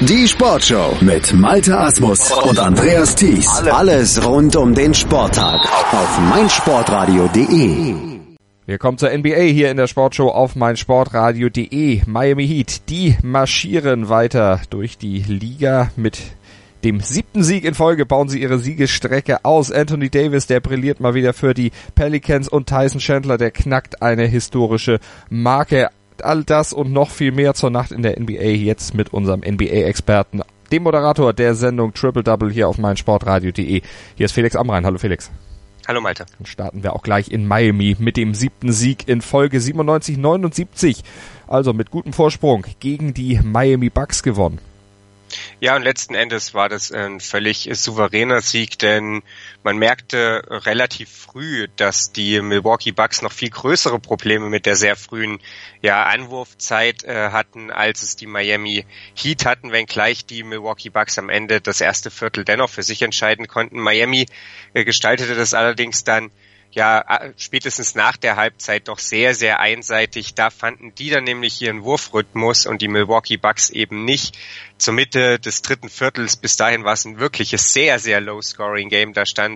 Die Sportshow mit Malte Asmus und Andreas Thies. Alles rund um den Sporttag auf meinsportradio.de. Wir kommen zur NBA hier in der Sportshow auf meinsportradio.de. Miami Heat, die marschieren weiter durch die Liga mit dem 7. Sieg in Folge, bauen sie ihre Siegesstrecke aus. Anthony Davis, der brilliert mal wieder für die Pelicans, und Tyson Chandler, der knackt eine historische Marke. All das und noch viel mehr zur Nacht in der NBA jetzt mit unserem NBA-Experten, dem Moderator der Sendung Triple Double hier auf meinsportradio.de. Hier ist Felix Amrain. Hallo Felix. Hallo Malte. Dann starten wir auch gleich in Miami mit dem 7. Sieg in Folge, 97-79. Also mit gutem Vorsprung gegen die Miami Bucks gewonnen. Ja, und letzten Endes war das ein völlig souveräner Sieg, denn man merkte relativ früh, dass die Milwaukee Bucks noch viel größere Probleme mit der sehr frühen Anwurfzeit hatten, als es die Miami Heat hatten, wenngleich die Milwaukee Bucks am Ende das erste Viertel dennoch für sich entscheiden konnten. Miami gestaltete das allerdings dann spätestens nach der Halbzeit doch sehr, sehr einseitig. Da fanden die dann nämlich ihren Wurfrhythmus und die Milwaukee Bucks eben nicht. Zur Mitte des dritten Viertels, bis dahin war es ein wirkliches sehr, sehr Low-Scoring-Game. Da stand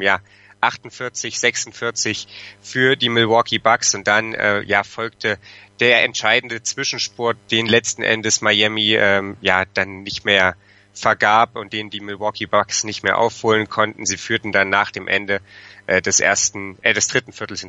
48-46 für die Milwaukee Bucks, und dann folgte der entscheidende Zwischenspurt, den letzten Endes Miami dann nicht mehr vergab und den die Milwaukee Bucks nicht mehr aufholen konnten. Sie führten dann nach dem Ende des dritten Viertels,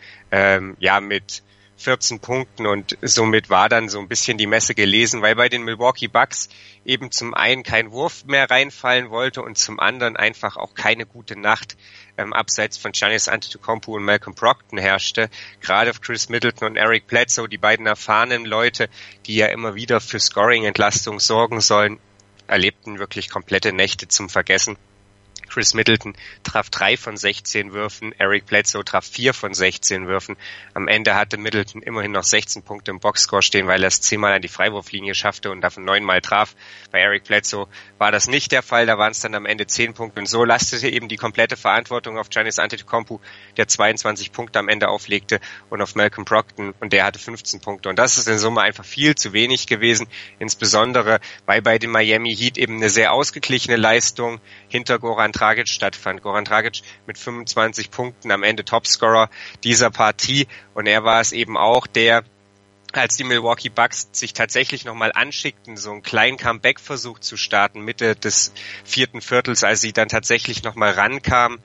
mit 14 Punkten, und somit war dann so ein bisschen die Messe gelesen, weil bei den Milwaukee Bucks eben zum einen kein Wurf mehr reinfallen wollte und zum anderen einfach auch keine gute Nacht abseits von Giannis Antetokounmpo und Malcolm Brogdon herrschte. Gerade Chris Middleton und Eric Bledsoe, die beiden erfahrenen Leute, die ja immer wieder für Scoring-Entlastung sorgen sollen, erlebten wirklich komplette Nächte zum Vergessen. Chris Middleton traf 3 von 16 Würfen, Eric Bledsoe traf 4 von 16 Würfen. Am Ende hatte Middleton immerhin noch 16 Punkte im Boxscore stehen, weil er es 10-mal an die Freiwurflinie schaffte und davon 9-mal traf. Bei Eric Bledsoe war das nicht der Fall, da waren es dann am Ende 10 Punkte, und so lastete eben die komplette Verantwortung auf Giannis Antetokounmpo, der 22 Punkte am Ende auflegte, und auf Malcolm Brogdon, und der hatte 15 Punkte. Und das ist in Summe einfach viel zu wenig gewesen, insbesondere weil bei den Miami Heat eben eine sehr ausgeglichene Leistung hinter Goran Dragic stattfand. Goran Dragic mit 25 Punkten am Ende Topscorer dieser Partie, und er war es eben auch, der, als die Milwaukee Bucks sich tatsächlich nochmal anschickten, so einen kleinen Comeback-Versuch zu starten, Mitte des vierten Viertels, als sie dann tatsächlich nochmal rankamen,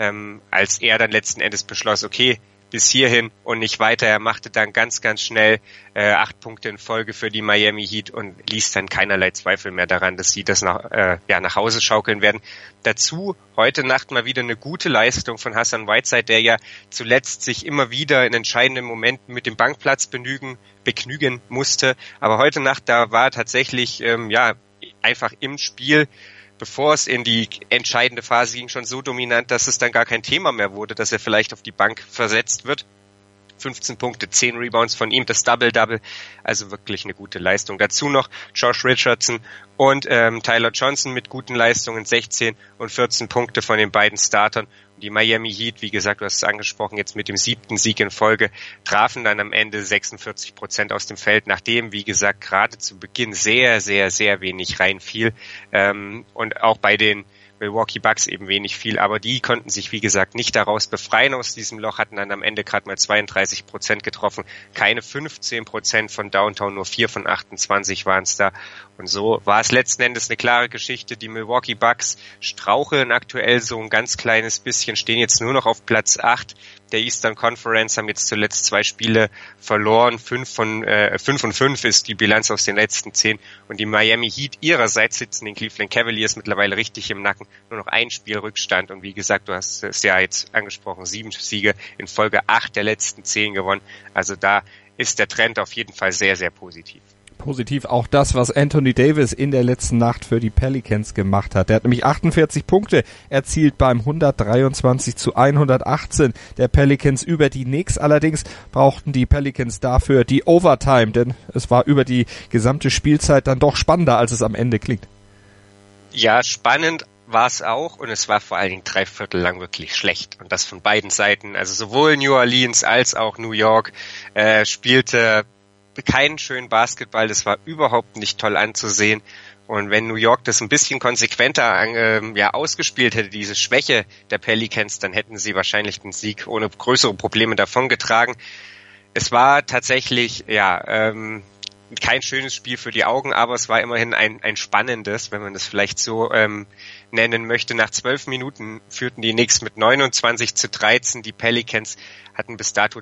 als er dann letzten Endes beschloss, okay, bis hierhin und nicht weiter. Er machte dann ganz, ganz schnell 8 Punkte in Folge für die Miami Heat und ließ dann keinerlei Zweifel mehr daran, dass sie das nach Hause schaukeln werden. Dazu heute Nacht mal wieder eine gute Leistung von Hassan Whiteside, der ja zuletzt sich immer wieder in entscheidenden Momenten mit dem Bankplatz begnügen musste. Aber heute Nacht, da war tatsächlich einfach im Spiel, bevor es in die entscheidende Phase ging, schon so dominant, dass es dann gar kein Thema mehr wurde, dass er vielleicht auf die Bank versetzt wird. 15 Punkte, 10 Rebounds von ihm, das Double-Double, also wirklich eine gute Leistung. Dazu noch Josh Richardson und Tyler Johnson mit guten Leistungen, 16 und 14 Punkte von den beiden Startern. Die Miami Heat, wie gesagt, du hast es angesprochen, jetzt mit dem 7. Sieg in Folge, trafen dann am Ende 46% aus dem Feld, nachdem, wie gesagt, gerade zu Beginn sehr, sehr, sehr wenig reinfiel. Und auch bei den Milwaukee Bucks eben wenig viel, aber die konnten sich, wie gesagt, nicht daraus befreien aus diesem Loch, hatten dann am Ende gerade mal 32% getroffen, keine 15% von Downtown, nur 4 von 28 waren es da, und so war es letzten Endes eine klare Geschichte. Die Milwaukee Bucks straucheln aktuell so ein ganz kleines bisschen, stehen jetzt nur noch auf Platz 8 der Eastern Conference, haben jetzt zuletzt 2 Spiele verloren, 5 und 5 ist die Bilanz aus den letzten 10, und die Miami Heat ihrerseits sitzen den Cleveland Cavaliers mittlerweile richtig im Nacken, nur noch ein Spiel Rückstand, und wie gesagt, du hast es ja jetzt angesprochen, 7 Siege in Folge, 8 der letzten 10 gewonnen, also da ist der Trend auf jeden Fall sehr, sehr positiv. Positiv auch das, was Anthony Davis in der letzten Nacht für die Pelicans gemacht hat. Der hat nämlich 48 Punkte erzielt beim 123-118 der Pelicans über die Knicks. Allerdings brauchten die Pelicans dafür die Overtime, denn es war über die gesamte Spielzeit dann doch spannender, als es am Ende klingt. Ja, spannend war es auch, und es war vor allen Dingen 3/4 lang wirklich schlecht, und das von beiden Seiten. Also sowohl New Orleans als auch New York spielte keinen schönen Basketball, das war überhaupt nicht toll anzusehen, Und wenn New York das ein bisschen konsequenter ausgespielt hätte, diese Schwäche der Pelicans, dann hätten sie wahrscheinlich den Sieg ohne größere Probleme davongetragen. Es war tatsächlich kein schönes Spiel für die Augen, aber es war immerhin ein spannendes, wenn man das vielleicht so nennen möchte. Nach 12 Minuten führten die Knicks mit 29-13. Die Pelicans hatten bis dato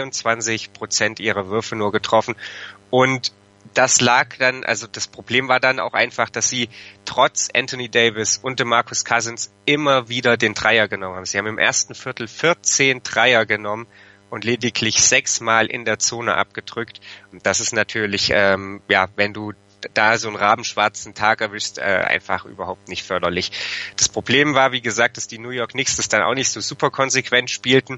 22% ihrer Würfe nur getroffen. Und das lag dann, also das Problem war dann auch einfach, dass sie trotz Anthony Davis und DeMarcus Cousins immer wieder den Dreier genommen haben. Sie haben im ersten Viertel 14 Dreier genommen und lediglich 6 Mal in der Zone abgedrückt. Und das ist natürlich, wenn du da so einen rabenschwarzen Tag erwischst, einfach überhaupt nicht förderlich. Das Problem war, wie gesagt, dass die New York Knicks das dann auch nicht so super konsequent spielten.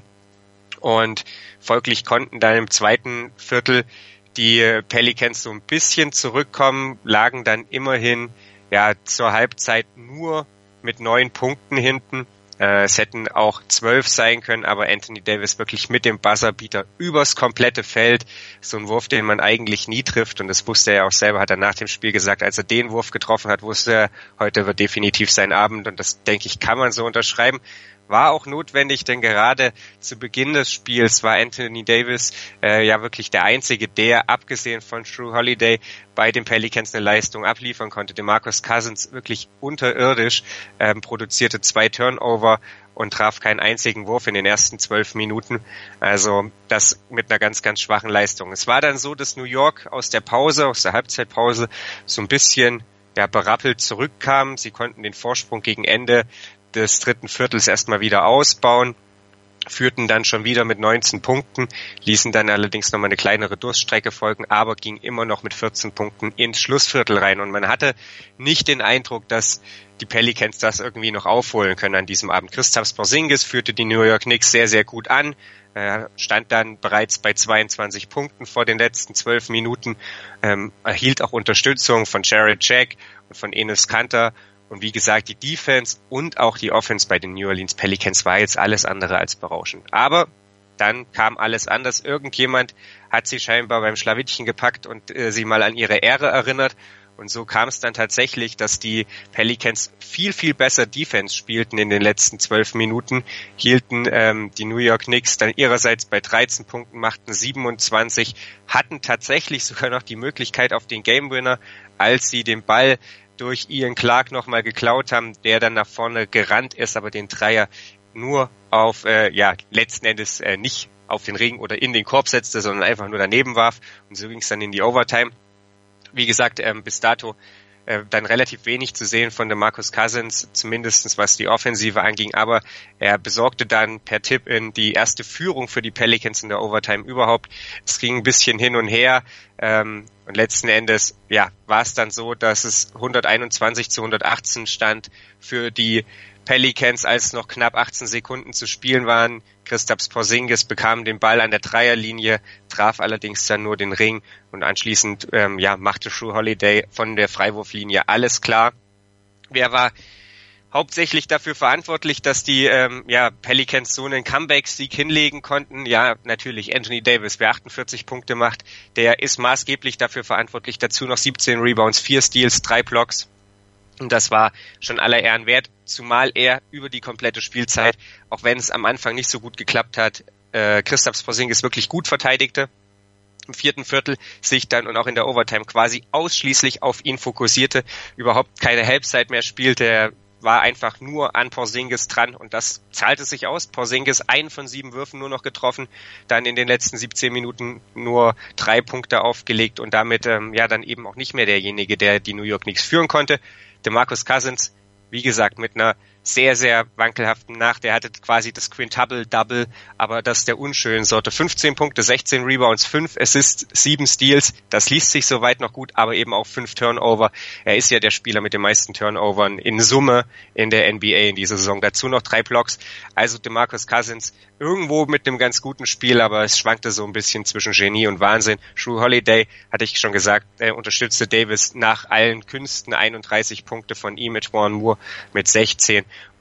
Und folglich konnten dann im zweiten Viertel die Pelicans so ein bisschen zurückkommen, lagen dann immerhin zur Halbzeit nur mit 9 Punkten hinten. Es hätten auch 12 sein können, aber Anthony Davis wirklich mit dem Buzzerbeater übers komplette Feld. So ein Wurf, den man eigentlich nie trifft. Und das wusste er auch selber, hat er nach dem Spiel gesagt, als er den Wurf getroffen hat, wusste er, heute wird definitiv sein Abend. Und das, denke ich, kann man so unterschreiben. War auch notwendig, denn gerade zu Beginn des Spiels war Anthony Davis wirklich der Einzige, der abgesehen von Jrue Holiday bei den Pelicans eine Leistung abliefern konnte. DeMarcus Cousins wirklich unterirdisch, produzierte 2 Turnover und traf keinen einzigen Wurf in den ersten 12 Minuten. Also das mit einer ganz, ganz schwachen Leistung. Es war dann so, dass New York aus der Halbzeitpause so ein bisschen berappelt zurückkam. Sie konnten den Vorsprung gegen Ende des dritten Viertels erstmal wieder ausbauen, führten dann schon wieder mit 19 Punkten, ließen dann allerdings nochmal eine kleinere Durststrecke folgen, aber ging immer noch mit 14 Punkten ins Schlussviertel rein. Und man hatte nicht den Eindruck, dass die Pelicans das irgendwie noch aufholen können an diesem Abend. Kristaps Porzingis führte die New York Knicks sehr, sehr gut an, stand dann bereits bei 22 Punkten vor den letzten 12 Minuten, erhielt auch Unterstützung von Jarrett Jack und von Enes Kanter. Und wie gesagt, die Defense und auch die Offense bei den New Orleans Pelicans war jetzt alles andere als berauschend. Aber dann kam alles anders. Irgendjemand hat sie scheinbar beim Schlawittchen gepackt und sie mal an ihre Ehre erinnert. Und so kam es dann tatsächlich, dass die Pelicans viel, viel besser Defense spielten in den letzten 12 Minuten, hielten die New York Knicks dann ihrerseits bei 13 Punkten, machten 27, hatten tatsächlich sogar noch die Möglichkeit auf den Game Winner, als sie den Ball durch Ian Clark nochmal geklaut haben, der dann nach vorne gerannt ist, aber den Dreier nur auf, letzten Endes nicht auf den Ring oder in den Korb setzte, sondern einfach nur daneben warf. Und so ging es dann in die Overtime. Wie gesagt, bis dato dann relativ wenig zu sehen von DeMarcus Cousins, zumindest was die Offensive anging, aber er besorgte dann per Tip-In die erste Führung für die Pelicans in der Overtime überhaupt. Es ging ein bisschen hin und her und letzten Endes war es dann so, dass es 121-118 stand für die Pelicans, als noch knapp 18 Sekunden zu spielen waren. Kristaps Porzingis bekam den Ball an der Dreierlinie, traf allerdings dann nur den Ring und anschließend machte Jrue Holiday von der Freiwurflinie alles klar. Wer war hauptsächlich dafür verantwortlich, dass die Pelicans so einen Comeback-Sieg hinlegen konnten? Ja, natürlich Anthony Davis, wer 48 Punkte macht, der ist maßgeblich dafür verantwortlich. Dazu noch 17 Rebounds, 4 Steals, 3 Blocks. Und das war schon aller Ehren wert, zumal er über die komplette Spielzeit, auch wenn es am Anfang nicht so gut geklappt hat, Kristaps Porzingis wirklich gut verteidigte. Im vierten Viertel sich dann und auch in der Overtime quasi ausschließlich auf ihn fokussierte, überhaupt keine Halbzeit mehr spielte. Er war einfach nur an Porzingis dran und das zahlte sich aus. Porzingis 1 von 7 Würfen nur noch getroffen, dann in den letzten 17 Minuten nur 3 Punkte aufgelegt und damit dann eben auch nicht mehr derjenige, der die New York Knicks führen konnte. DeMarcus Cousins, wie gesagt, mit einer sehr, sehr wankelhaften Nacht. Er hatte quasi das Quintuple-Double, aber das der unschönen Sorte. 15 Punkte, 16 Rebounds, 5 Assists, 7 Steals. Das liest sich soweit noch gut, aber eben auch 5 Turnover. Er ist ja der Spieler mit den meisten Turnovern in Summe in der NBA in dieser Saison. Dazu noch 3 Blocks. Also DeMarcus Cousins irgendwo mit einem ganz guten Spiel, aber es schwankte so ein bisschen zwischen Genie und Wahnsinn. Jrue Holiday, hatte ich schon gesagt, unterstützte Davis nach allen Künsten. 31 Punkte von ihm mit Juan Moore mit 16. Und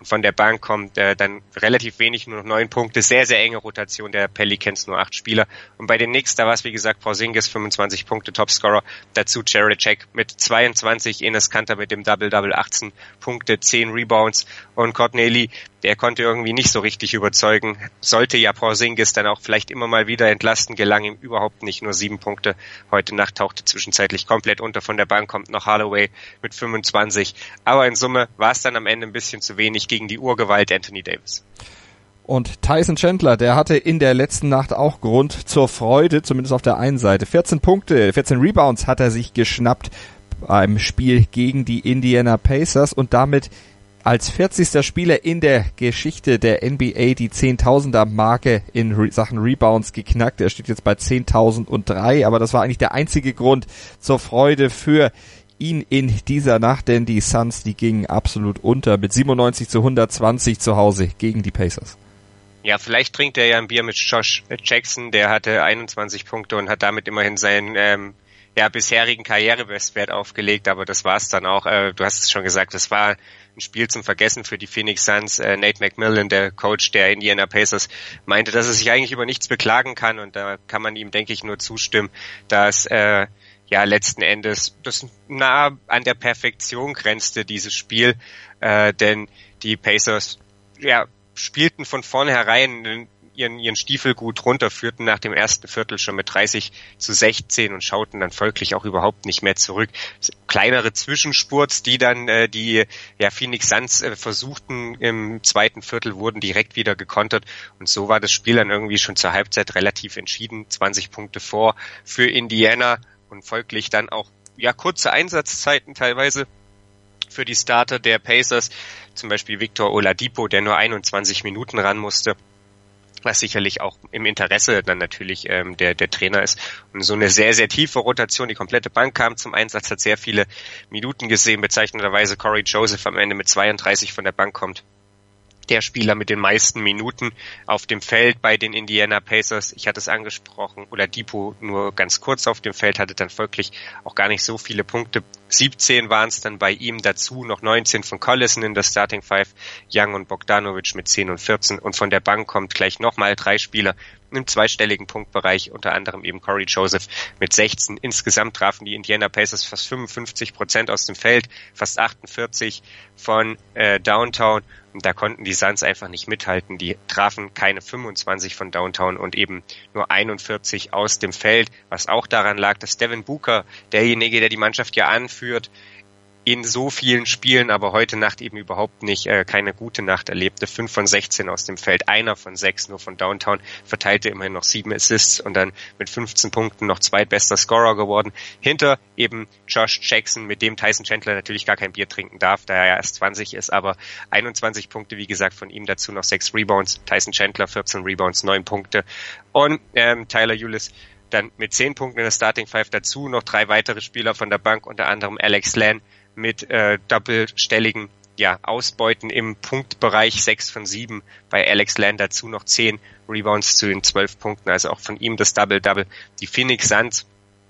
Und von der Bank kommt dann relativ wenig, nur noch 9 Punkte, sehr, sehr enge Rotation der Pelicans, nur 8 Spieler. Und bei den Knicks, da war es wie gesagt Porzingis, 25 Punkte, Topscorer, dazu Jared Jack mit 22, Enes Kanter mit dem Double-Double, 18 Punkte, 10 Rebounds und Courtney Lee, der konnte irgendwie nicht so richtig überzeugen, sollte ja Porzingis dann auch vielleicht immer mal wieder entlasten, gelang ihm überhaupt nicht, nur 7 Punkte. Heute Nacht tauchte zwischenzeitlich komplett unter, von der Bank kommt noch Holloway mit 25, aber in Summe war es dann am Ende ein bisschen zu wenig gegen die Urgewalt Anthony Davis. Und Tyson Chandler, der hatte in der letzten Nacht auch Grund zur Freude, zumindest auf der einen Seite. 14 Punkte, 14 Rebounds hat er sich geschnappt beim Spiel gegen die Indiana Pacers und damit als 40. Spieler in der Geschichte der NBA die 10.000er Marke in Sachen Rebounds geknackt. Er steht jetzt bei 10.003, aber das war eigentlich der einzige Grund zur Freude für ihn in dieser Nacht, denn die Suns, die gingen absolut unter mit 97-120 zu Hause gegen die Pacers. Ja, vielleicht trinkt er ja ein Bier mit Josh Jackson, der hatte 21 Punkte und hat damit immerhin seinen bisherigen Karrierebestwert aufgelegt, aber das war's dann auch. Du hast es schon gesagt, das war ein Spiel zum Vergessen für die Phoenix Suns. Nate McMillan, der Coach der Indiana Pacers, meinte, dass er sich eigentlich über nichts beklagen kann und da kann man ihm, denke ich, nur zustimmen, dass letzten Endes das nah an der Perfektion grenzte, dieses Spiel, denn die Pacers spielten von vornherein ihren Stiefel gut runter, führten nach dem ersten Viertel schon mit 30-16 und schauten dann folglich auch überhaupt nicht mehr zurück. Kleinere Zwischenspurts, die dann die Phoenix Suns versuchten im zweiten Viertel, wurden direkt wieder gekontert und so war das Spiel dann irgendwie schon zur Halbzeit relativ entschieden, 20 Punkte vor für Indiana und folglich dann auch kurze Einsatzzeiten teilweise für die Starter der Pacers, zum Beispiel Victor Oladipo, der nur 21 Minuten ran musste, was sicherlich auch im Interesse dann natürlich der Trainer ist. Und so eine sehr, sehr tiefe Rotation, die komplette Bank kam zum Einsatz, hat sehr viele Minuten gesehen, bezeichnenderweise Corey Joseph am Ende mit 32 von der Bank kommt. Der Spieler mit den meisten Minuten auf dem Feld bei den Indiana Pacers. Ich hatte es angesprochen, Oladipo nur ganz kurz auf dem Feld, hatte dann folglich auch gar nicht so viele Punkte. 17 waren es dann bei ihm, dazu noch 19 von Collison in der Starting Five, Young und Bogdanovic mit 10 und 14 und von der Bank kommt gleich nochmal 3 Spieler im zweistelligen Punktbereich, unter anderem eben Corey Joseph mit 16. Insgesamt trafen die Indiana Pacers fast 55% aus dem Feld, fast 48 von Downtown und da konnten die Suns einfach nicht mithalten. Die trafen keine 25 von Downtown und eben nur 41 aus dem Feld, was auch daran lag, dass Devin Booker, derjenige, der die Mannschaft ja anführt, in so vielen Spielen, aber heute Nacht eben überhaupt nicht keine gute Nacht erlebte. 5 von 16 aus dem Feld, 1 von 6 nur von Downtown, verteilte immerhin noch 7 Assists und dann mit 15 Punkten noch zweitbester Scorer geworden. Hinter eben Josh Jackson, mit dem Tyson Chandler natürlich gar kein Bier trinken darf, da er ja erst 20 ist, aber 21 Punkte, wie gesagt, von ihm, dazu noch 6 Rebounds. Tyson Chandler 14 Rebounds, 9 Punkte und Tyler Ulis dann mit 10 Punkten in der Starting Five, dazu noch 3 weitere Spieler von der Bank, unter anderem Alex Len mit doppelstelligen Ausbeuten im Punktbereich, 6 von 7 bei Alex Len, dazu noch 10 Rebounds zu den 12 Punkten, also auch von ihm das Double-Double. Die Phoenix Suns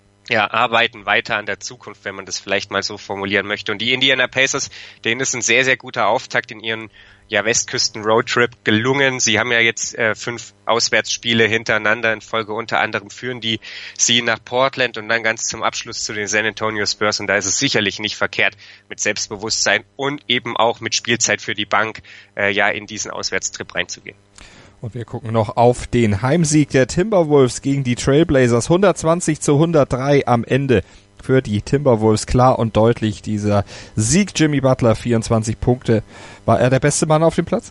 arbeiten weiter an der Zukunft, wenn man das vielleicht mal so formulieren möchte. Und die Indiana Pacers, denen ist ein sehr, sehr guter Auftakt in ihren Westküsten-Roadtrip gelungen. Sie haben ja jetzt 5 Auswärtsspiele hintereinander in Folge, unter anderem führen die sie nach Portland und dann ganz zum Abschluss zu den San Antonio Spurs. Und da ist es sicherlich nicht verkehrt, mit Selbstbewusstsein und eben auch mit Spielzeit für die Bank in diesen Auswärtstrip reinzugehen. Und wir gucken noch auf den Heimsieg der Timberwolves gegen die Trailblazers. 120-103 am Ende für die Timberwolves. Klar und deutlich dieser Sieg. Jimmy Butler, 24 Punkte. War er der beste Mann auf dem Platz?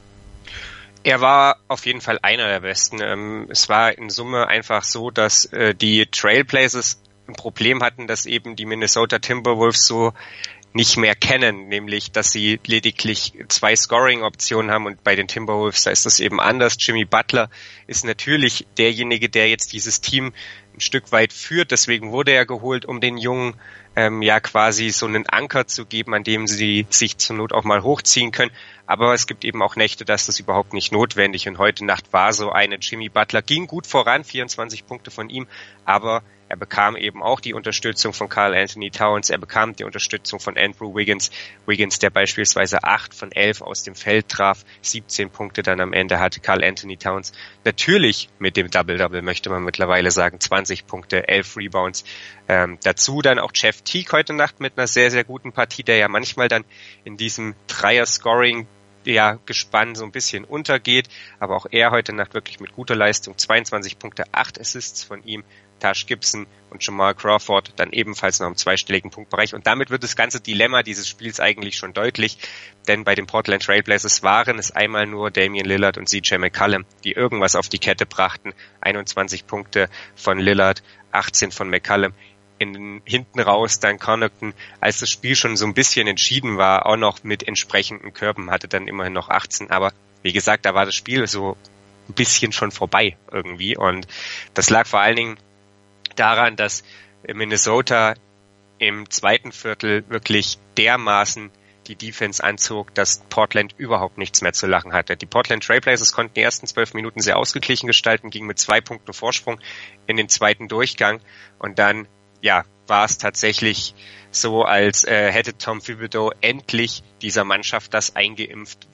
Er war auf jeden Fall einer der besten. Es war in Summe einfach so, dass die Trailblazers ein Problem hatten, dass eben die Minnesota Timberwolves so nicht mehr kennen, nämlich dass sie lediglich 2 Scoring-Optionen haben und bei den Timberwolves, da ist das eben anders. Jimmy Butler ist natürlich derjenige, der jetzt dieses Team ein Stück weit führt, deswegen wurde er geholt, um den Jungen quasi so einen Anker zu geben, an dem sie sich zur Not auch mal hochziehen können, aber es gibt eben auch Nächte, dass das überhaupt nicht notwendig und heute Nacht war so eine. Jimmy Butler ging gut voran, 24 Punkte von ihm, aber Er bekam eben auch die Unterstützung von Karl Anthony Towns, er bekam die Unterstützung von Andrew Wiggins. Wiggins, der beispielsweise 8 von 11 aus dem Feld traf, 17 Punkte dann am Ende hatte Karl Anthony Towns. Natürlich mit dem Double-Double möchte man mittlerweile sagen, 20 Punkte, 11 Rebounds. Dazu dann auch Jeff Teague heute Nacht mit einer sehr, sehr guten Partie, der ja manchmal dann in diesem Dreier-Scoring Gespann so ein bisschen untergeht, aber auch er heute Nacht wirklich mit guter Leistung, 22 Punkte, 8 Assists von ihm, Taj Gibson und Jamal Crawford dann ebenfalls noch im zweistelligen Punktbereich und damit wird das ganze Dilemma dieses Spiels eigentlich schon deutlich, denn bei den Portland Trail Blazers waren es einmal nur Damian Lillard und CJ McCollum, die irgendwas auf die Kette brachten, 21 Punkte von Lillard, 18 von McCollum, hinten raus dann Connaughton, als das Spiel schon so ein bisschen entschieden war, auch noch mit entsprechenden Körben, hatte dann immerhin noch 18, aber wie gesagt, da war das Spiel so ein bisschen schon vorbei irgendwie und das lag vor allen Dingen daran, dass Minnesota im zweiten Viertel wirklich dermaßen die Defense anzog, dass Portland überhaupt nichts mehr zu lachen hatte. Die Portland Trail Blazers konnten die ersten 12 Minuten sehr ausgeglichen gestalten, gingen mit 2 Punkten Vorsprung in den zweiten Durchgang und dann war es tatsächlich so, als hätte Tom Thibodeau endlich dieser Mannschaft das eingeimpft,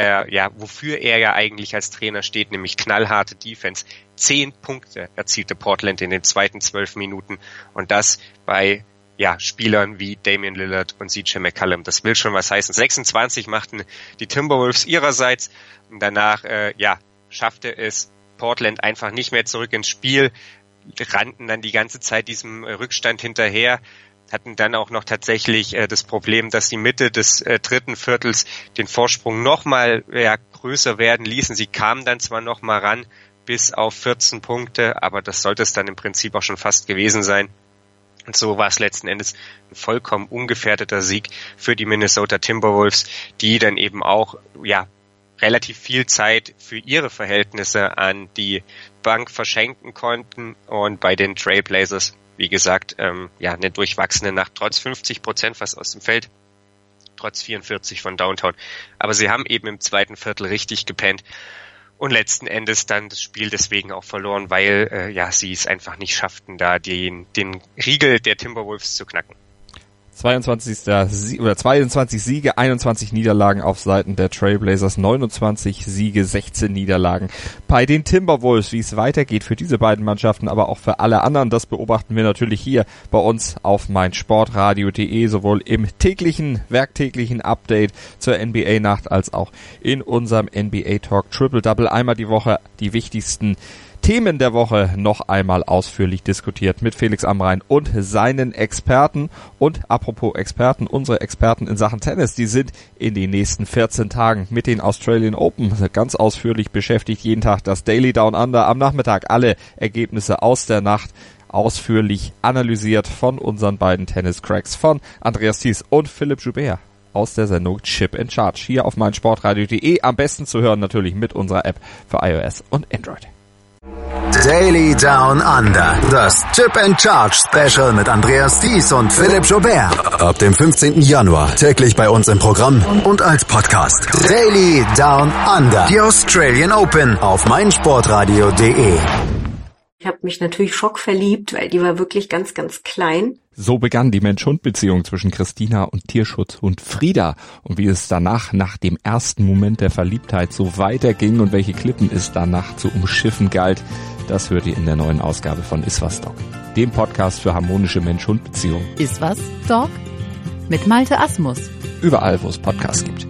wofür er ja eigentlich als Trainer steht, nämlich knallharte Defense. 10 Punkte erzielte Portland in den zweiten 12 Minuten und das bei Spielern wie Damian Lillard und CJ McCollum. Das will schon was heißen. 26 machten die Timberwolves ihrerseits und danach schaffte es Portland einfach nicht mehr zurück ins Spiel, rannten dann die ganze Zeit diesem Rückstand hinterher, hatten dann auch noch tatsächlich das Problem, dass die Mitte des dritten Viertels den Vorsprung nochmal größer werden ließen. Sie kamen dann zwar nochmal ran bis auf 14 Punkte, aber das sollte es dann im Prinzip auch schon fast gewesen sein. Und so war es letzten Endes ein vollkommen ungefährdeter Sieg für die Minnesota Timberwolves, die dann eben auch relativ viel Zeit für ihre Verhältnisse an die Bank verschenken konnten und bei den Trailblazers, wie gesagt, eine durchwachsene Nacht, trotz 50% fast aus dem Feld, trotz 44 von Downtown. Aber sie haben eben im zweiten Viertel richtig gepennt und letzten Endes dann das Spiel deswegen auch verloren, weil sie es einfach nicht schafften, da den Riegel der Timberwolves zu knacken. 22 Siege, 21 Niederlagen auf Seiten der Trailblazers, 29 Siege, 16 Niederlagen bei den Timberwolves. Wie es weitergeht für diese beiden Mannschaften, aber auch für alle anderen, das beobachten wir natürlich hier bei uns auf meinsportradio.de, sowohl im werktäglichen Update zur NBA-Nacht als auch in unserem NBA-Talk Triple-Double. Einmal die Woche die wichtigsten Themen der Woche noch einmal ausführlich diskutiert mit Felix Amrain und seinen Experten. Und apropos Experten, unsere Experten in Sachen Tennis, die sind in den nächsten 14 Tagen mit den Australian Open ganz ausführlich beschäftigt. Jeden Tag das Daily Down Under, am Nachmittag alle Ergebnisse aus der Nacht ausführlich analysiert von unseren beiden Tennis-Cracks, von Andreas Thies und Philipp Joubert aus der Sendung Chip in Charge hier auf meinsportradio.de. Am besten zu hören natürlich mit unserer App für iOS und Android. Daily Down Under. Das Chip and Charge Special mit Andreas Thies und Philipp Joubert. Ab dem 15. Januar täglich bei uns im Programm und als Podcast. Daily Down Under. Die Australian Open auf meinsportradio.de. Ich habe mich natürlich schockverliebt, weil die war wirklich ganz, ganz klein. So begann die Mensch-Hund-Beziehung zwischen Christina und Tierschutzhund Frieda. Und wie es danach, nach dem ersten Moment der Verliebtheit, so weiterging und welche Klippen es danach zu umschiffen galt, das hört ihr in der neuen Ausgabe von Iswas Dog, dem Podcast für harmonische Mensch-Hund-Beziehungen. Iswas Dog? Mit Malte Asmus. Überall, wo es Podcasts gibt.